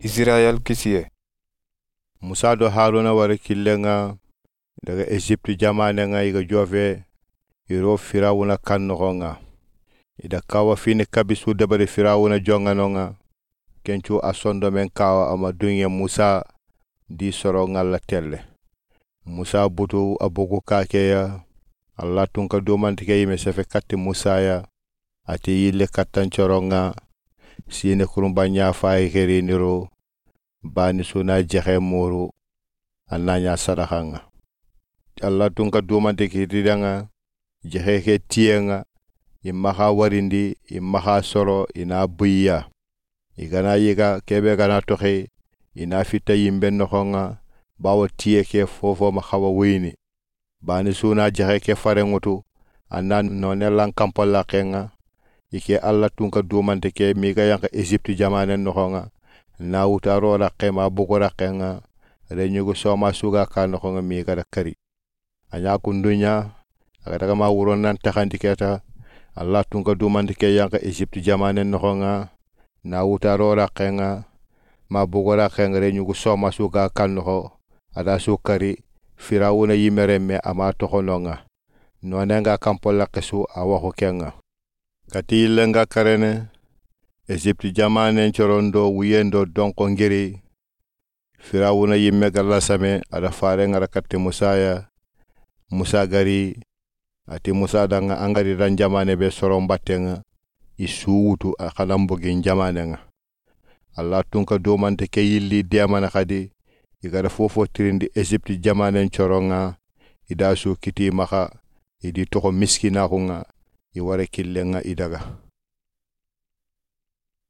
Israel kisiye Musa do Haruna wara killenga daga Egypt jamane nga iga jove iro Firawuna kannogonga ida kawa fini kabisu dabari Firawuna jonganonga kencu asondo men kawa ama dunye Musa di soro ngalla telle Musa butu abugu kakeya Allah tunka domantike yime sefe katti Musa ya ati yille kattan coronga sine kurumba nyafaye keri niro bani suna jexe muru ananya sadakanga Allah tunka domantike ridanga jexe ke tienga imaha warindi imaha soro ina buya igana yiga kebe gana toxe ina fita yimbe noxonga bawo tie ke fofo ma xawa wini bani suna jexe ke farengutu anna nonelan kampala kenga ike Allah tunka domantike miga yanka Egypt jamane noxonga na wuta rola kema bugora kenga renyugo soma suga ka noxonga miga da kari anya kundunya aga daga ma wuron nan taxandiketa Allah tunka domantike yanka Egypt jamane noxonga na wuta rola kenga ma bugora kenga renyugo soma suga ka noxo ada sukari Firawuna yimereme ama toxononga nonenga kampola kesu awaxu kenga kati lenga karene Egypt jamane chorondo wuyendo donko ngiri Firawuna yimme galla same ada fare ngara katti Musa gari ati Musa danga angari dan jamane be soron battenga isuutu akalambogi jamane nga Allah tunka domante ke yilli diamana khadi igara fofo tirindi Egypt jamane choronga ida su kiti maka idi toko miskina kunga iware killenga idaga